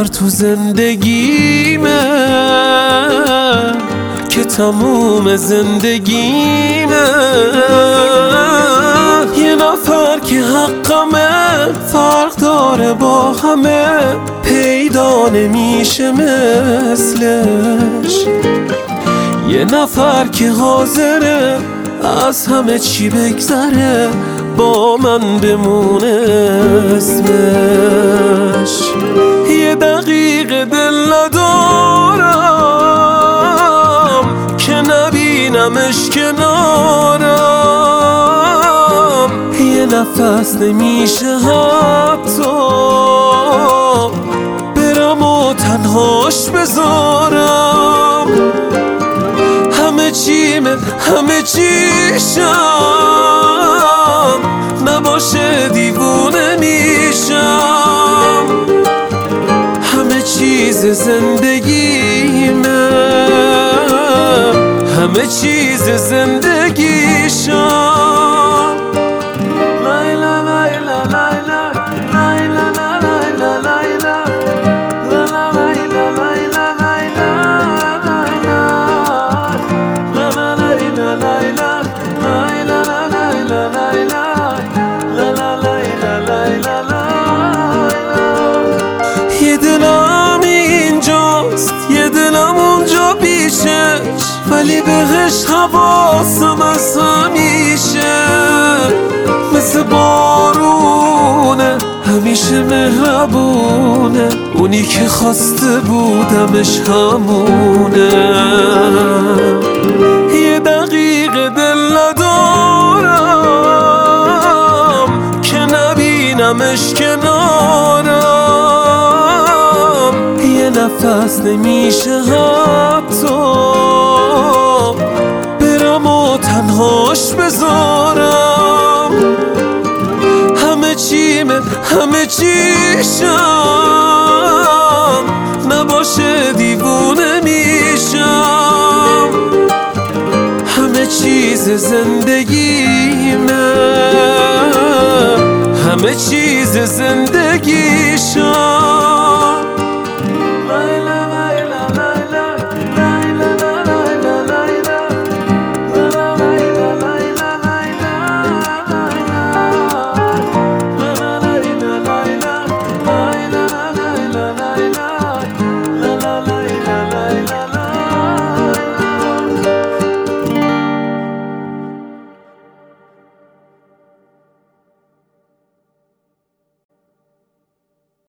نفر تو زندگیمه که تموم زندگیمه، یه نفر که حقمه فرق داره با همه، پیدا نمیشه مثلش. یه نفر که حاضره از همه چی بگذره، با من بمونه اسمش. یه دقیقه دل ندارم که نبینمش کنارم، یه نفس نمیشه حتی برم و تنهاش بذارم. همه چیشم نباشه دیوونه میشم، همه چیز زندگیمه، همه چیز زندگیشم. لیلا لیلا لیلا لیلا لیلا لیلا یه دلم اینجاست، یه دلم اونجا پیشش، ولی بهش حواسم از همیشه. مثل بارونه همیشه مهربونه، اونی که خواسته بودمش همونه. یه دقیقه دل ندارم که نبینمش کنارم، یه نفس نمیشه حتی برم و تنهاش بذارم. همه چیشم نباشه دیوونه میشم، همه چیز زندگیمه، همه چیز زندگیشم.